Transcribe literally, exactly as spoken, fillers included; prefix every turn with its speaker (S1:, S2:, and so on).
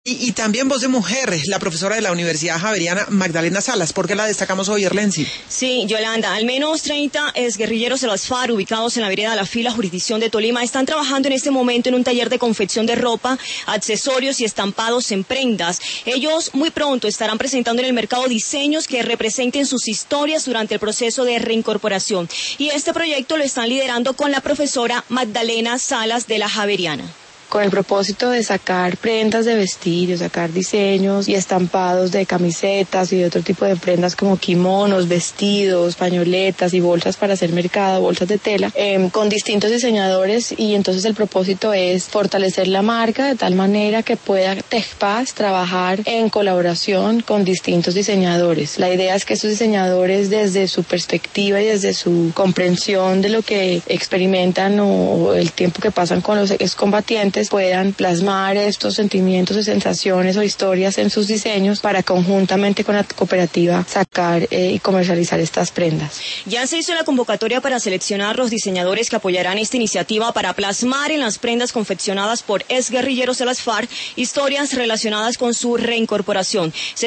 S1: Y, y también Voz de Mujer, la profesora de la Universidad Javeriana, Magdalena Salas. ¿Por qué la destacamos hoy, Erlensi?
S2: Sí, Yolanda, al menos treinta exguerrilleros de las FARC ubicados en la vereda de la Fila, jurisdicción de Tolima, están trabajando en este momento en un taller de confección de ropa, accesorios y estampados en prendas. Ellos muy pronto estarán presentando en el mercado diseños que representen sus historias durante el proceso de reincorporación. Y este proyecto lo están liderando con la profesora Magdalena Salas de la Javeriana.
S3: Con el propósito de sacar prendas de vestir, de sacar diseños y estampados de camisetas y de otro tipo de prendas como kimonos, vestidos, pañoletas y bolsas para hacer mercado, bolsas de tela, eh, con distintos diseñadores, y entonces el propósito es fortalecer la marca de tal manera que pueda TecPaz trabajar en colaboración con distintos diseñadores. La idea es que estos diseñadores, desde su perspectiva y desde su comprensión de lo que experimentan o el tiempo que pasan con los excombatientes, puedan plasmar estos sentimientos o sensaciones o historias en sus diseños para conjuntamente con la cooperativa sacar eh, y comercializar estas prendas.
S2: Ya se hizo la convocatoria para seleccionar los diseñadores que apoyarán esta iniciativa para plasmar en las prendas confeccionadas por exguerrilleros de las FARC historias relacionadas con su reincorporación. Se